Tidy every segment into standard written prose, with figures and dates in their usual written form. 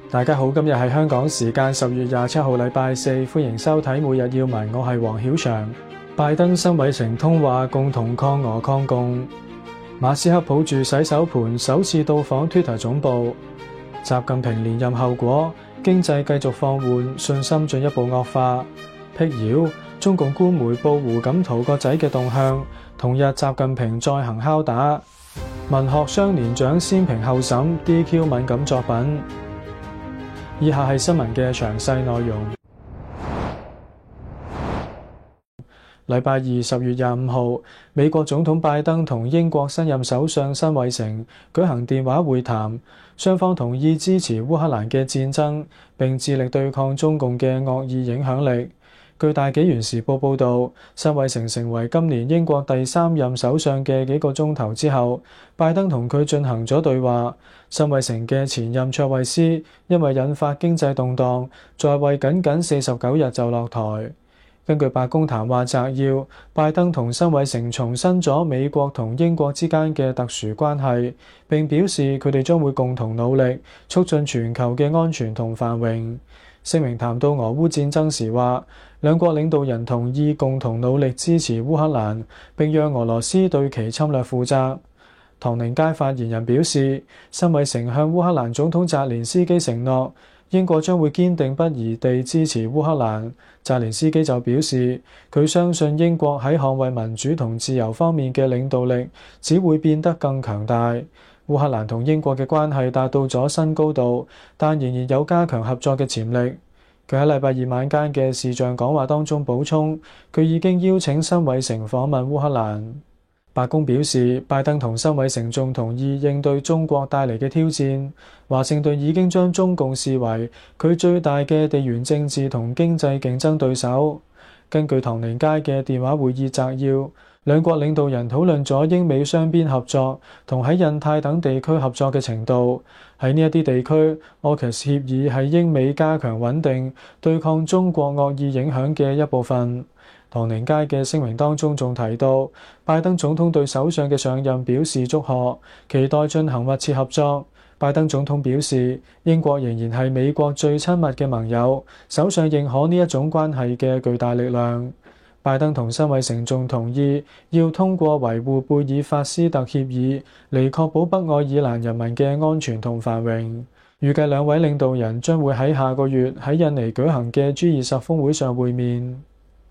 大家好，今日係香港時間10月27號禮拜四，歡迎收睇每日要聞，我係黃曉翔。拜登辛偉誠通話，共同抗俄抗共。馬斯克抱住洗手盤首次到訪 Twitter 總部。習近平連任後果，經濟繼續放緩，信心進一步惡化。闢謠，中共官媒報胡錦濤個仔嘅動向。同日習近平再行敲打。文學雙年獎先評後審 DQ 敏感作品。以下係新聞嘅詳細內容。禮拜二10月25號，美國總統拜登同英國新任首相辛偉誠舉行電話會談，雙方同意支持烏克蘭嘅戰爭，並致力對抗中共嘅惡意影響力。據大紀元時報報導，辛偉誠成為今年英國第3任首相嘅幾個鐘頭之後，拜登同佢進行咗對話。辛偉誠嘅前任卓慧思因為引發經濟動盪，在位僅49日就落台。根據白宮談話摘要，拜登同辛偉誠重申咗美國同英國之間嘅特殊關係，並表示佢哋將會共同努力，促進全球嘅安全同繁榮。聲明談到俄烏戰爭時話，兩國領導人同意共同努力支持烏克蘭，並讓俄羅斯對其侵略負責。唐寧街發言人表示，辛偉誠向烏克蘭總統澤連斯基承諾，英國將會堅定不移地支持烏克蘭。澤連斯基就表示，佢相信英國喺捍衛民主同自由方面嘅領導力只會變得更強大。烏克蘭同英國嘅關係達到咗新高度，但仍然有加強合作嘅潛力。佢喺禮拜二晚間嘅視像講話當中補充，佢已經邀請辛偉誠訪問烏克蘭。白宮表示，拜登同辛偉誠仲同意應對中國帶嚟嘅挑戰。華盛頓已經將中共視為佢最大嘅地緣政治同經濟競爭對手。根據唐寧街嘅電話會議摘要，兩國領導人討論咗英美雙邊合作同喺印太等地區合作嘅程度。喺呢一啲地區，AUKUS 協議係英美加強穩定、對抗中國惡意影響嘅一部分。唐寧街嘅聲明當中仲提到，拜登總統對首相嘅上任表示祝賀，期待進行密切合作。拜登總統表示，英國仍然係美國最親密嘅盟友，首相認可呢一種關係嘅巨大力量。拜登同辛偉誠仲同意要通過維護貝爾法斯特協議嚟確保北愛爾蘭人民嘅安全同繁榮。預計兩位領導人將會喺下個月喺印尼舉行嘅G20峰會上會面。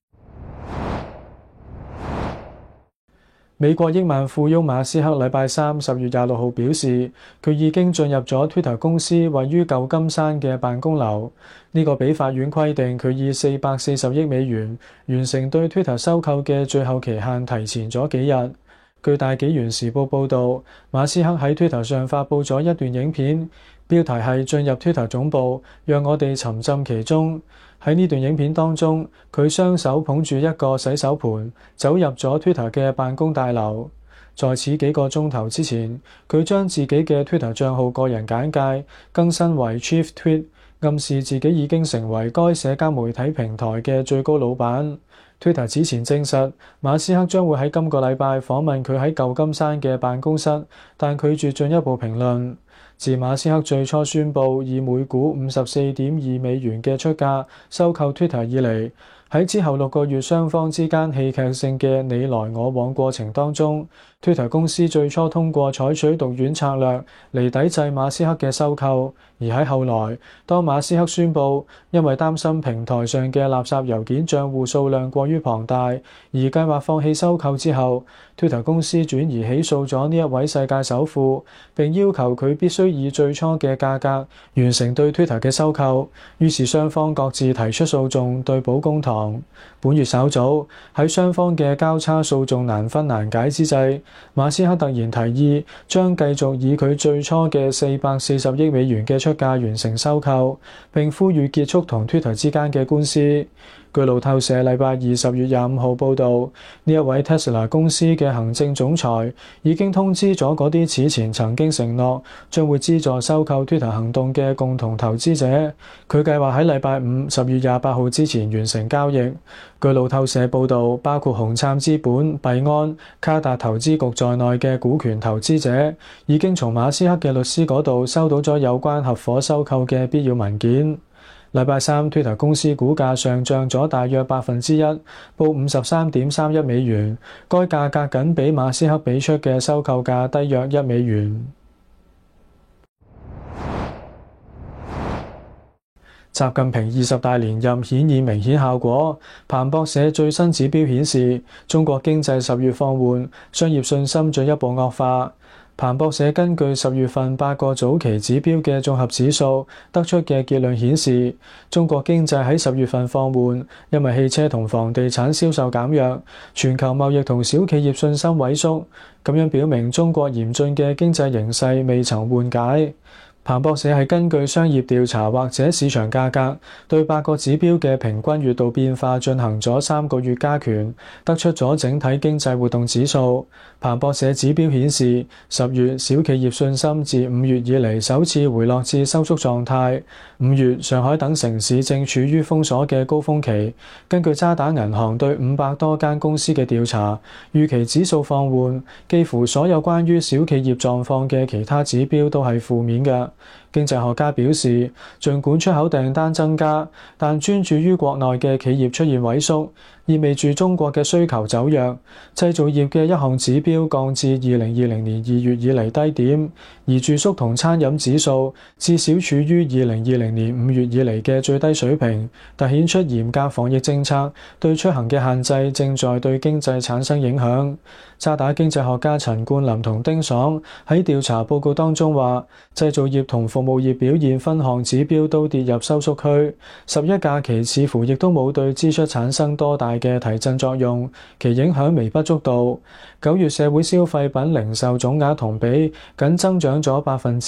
美國億萬富翁馬斯克禮拜三10月26號表示，佢已經進入咗 Twitter 公司位於舊金山嘅辦公樓。呢個比法院規定佢以440億美元完成對 Twitter 收購嘅最後期限提前咗幾日。據大紀元時報報導，馬斯克喺 Twitter 上發布咗一段影片，標題係進入 Twitter 總部，讓我哋沉浸其中。喺呢段影片當中，佢雙手捧住一個洗手盤，走入咗 Twitter 嘅辦公大樓。在此幾個鐘頭之前，佢將自己嘅 Twitter 帳號個人簡介更新為 Chief Tweet， 暗示自己已經成為該社交媒體平台嘅最高老闆。Twitter 此前證實，馬斯克將會喺今個禮拜訪問佢喺舊金山嘅辦公室，但拒絕進一步評論。自馬斯克最初宣布以每股54.2美元嘅出價收購 Twitter 以嚟，喺之後6個月雙方之間戲劇性嘅你來我往過程當中，Twitter 公司最初通過採取毒丸策略嚟抵制馬斯克嘅收購，而喺後來，當馬斯克宣布因為擔心平台上嘅垃圾郵件帳戶數量過於龐大，而計劃放棄收購之後，Twitter 公司轉而起訴咗呢一位世界首富，並要求佢必須以最初嘅價格完成對 Twitter 嘅收購。於是雙方各自提出訴訟對簿公堂。本月稍早，喺雙方嘅交叉訴訟難分難解之際，馬斯克突然提議將繼續以佢最初嘅440億美元嘅出價完成收購，並呼籲結束同 Twitter 之間嘅官司。 據路透社禮拜二10月25號報導，呢一位 Tesla 公司嘅行政總裁已經通知咗嗰啲此前曾經承諾將會資助收購 Twitter 行動嘅共同投資者，佢計劃喺禮拜五10月28號之前完成交易。據路透社報導，包括紅杉資本、幣安、卡達投資局在內嘅股權投資者已經從馬斯克嘅律師嗰度收到咗有關合夥收購嘅必要文件。禮拜三 ，Twitter 公司股價上漲咗大約1%，報53.31美元，該價格僅比馬斯克俾出嘅收購價低約1美元。習近平20大連任顯現明顯效果。彭博社最新指標顯示，中國經濟10月放緩，商業信心進一步惡化。彭博社根據10月份8個早期指標嘅綜合指數得出嘅結論顯示，中國經濟喺10月份放緩，因為汽車同房地產銷售減弱，全球貿易同小企業信心萎縮，咁樣表明中國嚴峻嘅經濟形勢未曾緩解。彭博社係根據商業調查或者市場價格對8個指標嘅平均月度變化進行咗3個月加權，得出咗整體經濟活動指數。彭博社指標顯示，10月小企業信心自5月以嚟首次回落至收縮狀態。5月上海等城市正處於封鎖嘅高峰期。根據渣打銀行對500多間公司嘅調查，預期指數放緩，幾乎所有關於小企業狀況嘅其他指標都係負面嘅。經濟學家表示，儘管出口訂單增加，但專注於國內嘅企業出現萎縮，意味住中國嘅需求走弱。製造業嘅一項指標降至2020年2月以嚟低點，而住宿同餐飲指數至少處於2020年5月以嚟嘅最低水平，凸顯出嚴格防疫政策對出行嘅限制正在對經濟產生影響。渣打經濟學家陳冠霖同丁爽喺調查報告當中話，製造業同服務業表現分項指標都跌入收縮區。11假期似乎亦都冇對支出產生多大嘅提振作用，其影響微不足道。9月社會消費品零售總額同比僅增長咗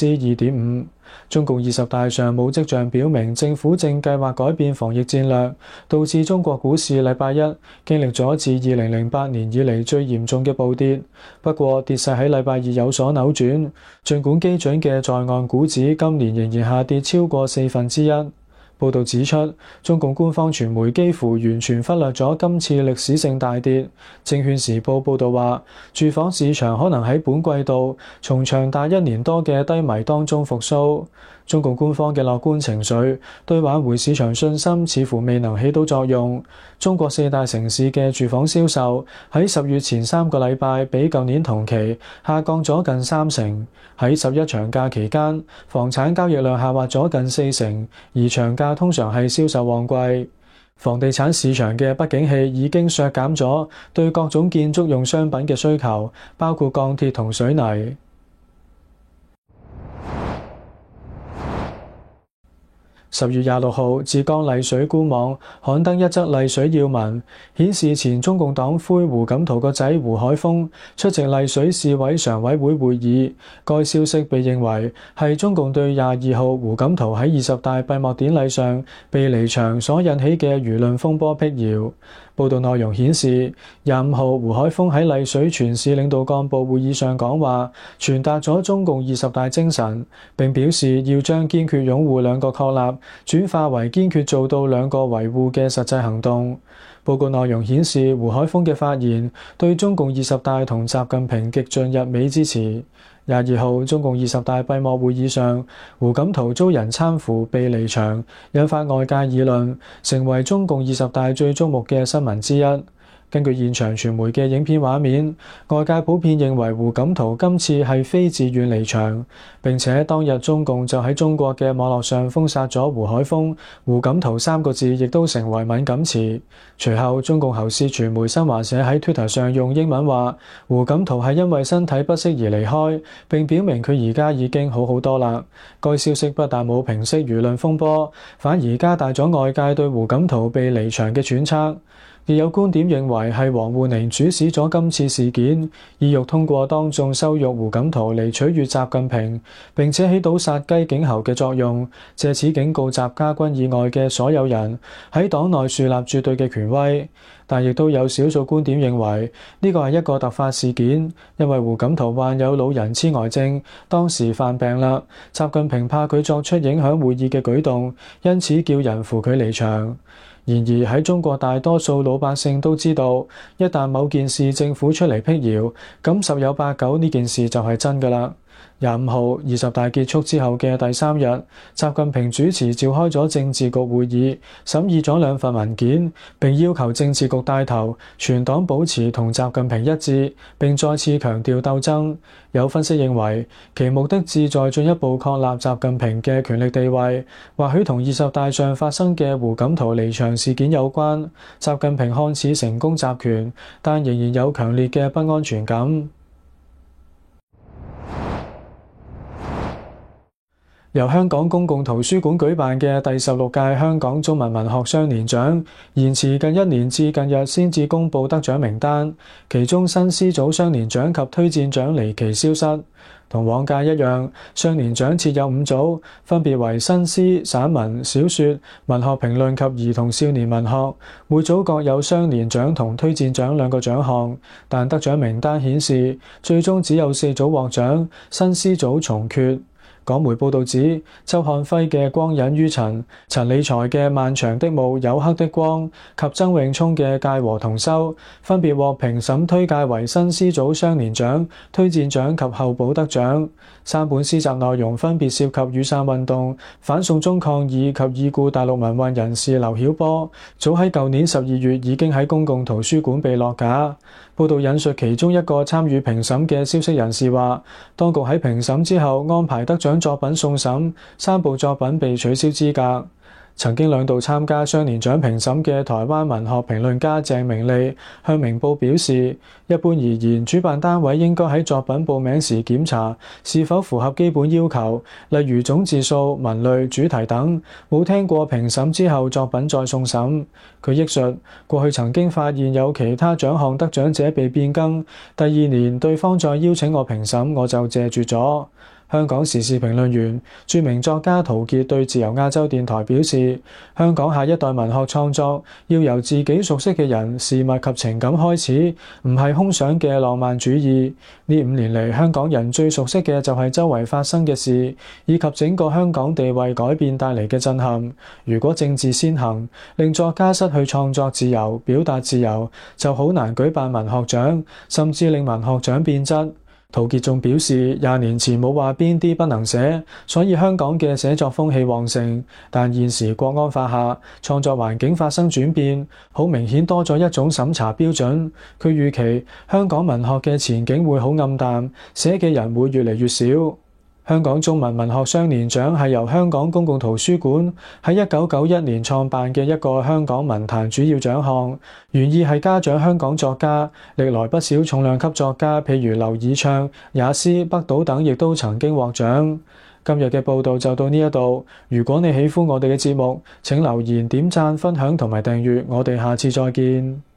2.5%。中共20大上冇跡象表明政府正計劃改變防疫戰略，導致中國股市禮拜一經歷咗自2008年以嚟最嚴重嘅暴跌。不過跌勢喺禮拜二有所扭轉，儘管基準嘅在岸股指今年仍然下跌超過1/4。報導指出，中共官方傳媒幾乎完全忽略咗今次歷史性大跌。證券時報報導話，住房市場可能喺本季度從長達1年多嘅低迷當中復甦。中共官方嘅樂觀情緒對挽回市場信心似乎未能起到作用。中國4大城市嘅住房銷售喺10月前3個禮拜比舊年同期下降咗近30%。喺11長假期間，房產交易量下滑咗近40%，而長假通常係銷售旺季。房地產市場嘅不景氣已經削減咗對各種建築用商品嘅需求，包括鋼鐵同水泥。10月26號，浙江麗水官網刊登一則麗水要聞，顯示前中共黨魁胡錦濤個仔胡海峰出席麗水市委常委會會議。該消息被認為係中共對22號胡錦濤喺20大閉幕典禮上被離場所引起嘅輿論風波闢謠。報道內容顯示，25號胡海峰喺麗水全市領導幹部會議上講話，傳達咗中共20大精神，並表示要將堅決擁護兩個確立轉化為堅決做到兩個維護嘅實際行動。報告內容顯示，胡海峰嘅發言對中共20大同習近平極盡溢美之詞。22號，中共20大閉幕會議上，胡錦濤遭人攙扶被離場，引發外界議論，成為中共20大最矚目嘅新聞之一。根據現場傳媒嘅影片畫面，外界普遍認為胡錦濤今次係非自願離場，並且當日中共就喺中國嘅網絡上封殺咗胡海峰、胡錦濤3個字，亦都成為敏感詞。隨後，中共喉舌傳媒新華社喺 Twitter 上用英文話，胡錦濤係因為身體不適而離開，並表明佢而家已經好好多啦。該消息不但冇平息輿論風波，反而加大咗外界對胡錦濤被離場嘅揣測。 亦有觀點認為係王滬寧主使咗今次事件，意欲通過當眾羞辱胡錦濤嚟取悅習近平，並且起到殺雞儆猴嘅作用，藉此警告習家軍以外嘅所有人喺黨內樹立絕對嘅權威。但亦都有少數觀點認為呢個係一個突發事件，因為胡錦濤患有老人痴呆症，當時犯病啦，習近平怕佢作出影響會議嘅舉動，因此叫人扶佢離場。然而喺中國大多數老百姓都知道，一旦某件事政府出嚟闢謠，咁十有八九呢件事就係真㗎啦。25號20大結束之後嘅第3日，習近平主持召開咗政治局會議，審議咗2份文件，並要求政治局帶頭全黨保持同習近平一致，並再次強調鬥爭。有分析認為，其目的旨在進一步確立習近平嘅權力地位，或許同20大上發生嘅胡錦濤離場事件有關。習近平看似成功集權，但仍然有強烈嘅不安全感。由香港公共圖書館舉辦嘅第16屆香港中文文學雙年獎延遲近1年至近日先至公佈得獎名單，其中新詩組雙年獎及推薦獎離奇消失。同往屆一樣，雙年獎設有5組，分別為新詩、散文、小說、文學評論及兒童少年文學，每組各有雙年獎同推薦獎2個獎項，但得獎名單顯示，最終只有4組獲獎，新詩組從缺。港媒報導指，周漢輝嘅《光隱於塵》、陳理財嘅《漫長的霧黝黑的光》及曾永聰嘅《界和同修》分別獲評審推介為新詩組雙年獎、推薦獎及候補得獎。3本詩集內容分別涉及雨傘運動、反送中抗議及已故大陸民運人士劉曉波，早喺舊年12月已經喺公共圖書館被落架。報道引述其中一個參與評審嘅消息人士話，當局喺評審之後安排得獎作品送審，3部作品被取消資格。曾經2度參加雙年獎評審嘅台灣文學評論家鄭明利向明報表示，一般而言，主辦單位應該喺作品報名時檢查是否符合基本要求，例如總字數、文類、主題等。冇聽過評審之後作品再送審。佢憶述，過去曾經發現有其他獎項得獎者被變更，第2年對方再邀請我評審，我就謝絕咗。香港時事評論員、著名作家陶傑對自由亞洲電台表示，香港下一代文學創作要由自己熟悉嘅人、事物及情感開始，唔係空想嘅浪漫主義。呢5年嚟，香港人最熟悉嘅就係周圍發生嘅事，以及整個香港地位改變帶嚟嘅震撼。如果政治先行，令作家失去創作自由、表達自由，就好難舉辦文學獎，甚至令文學獎變質。陶傑仲表示，20年前冇話邊啲不能寫，所以香港嘅寫作風氣旺盛。但現時國安法下，創作環境發生轉變，好明顯多咗一種審查標準。佢預期香港文學嘅前景會好暗淡，寫嘅人會越嚟越少。香港中文文學雙年獎係由香港公共圖書館喺1991年創辦嘅一個香港文壇主要獎項，原意係嘉獎香港作家，歷來不少重量級作家，譬如劉以鬯、也斯、北島等，亦都曾經獲獎。今日嘅報導就到呢一度。如果你喜歡我哋嘅節目，請留言、點讚、分享同埋訂閱。我哋下次再見。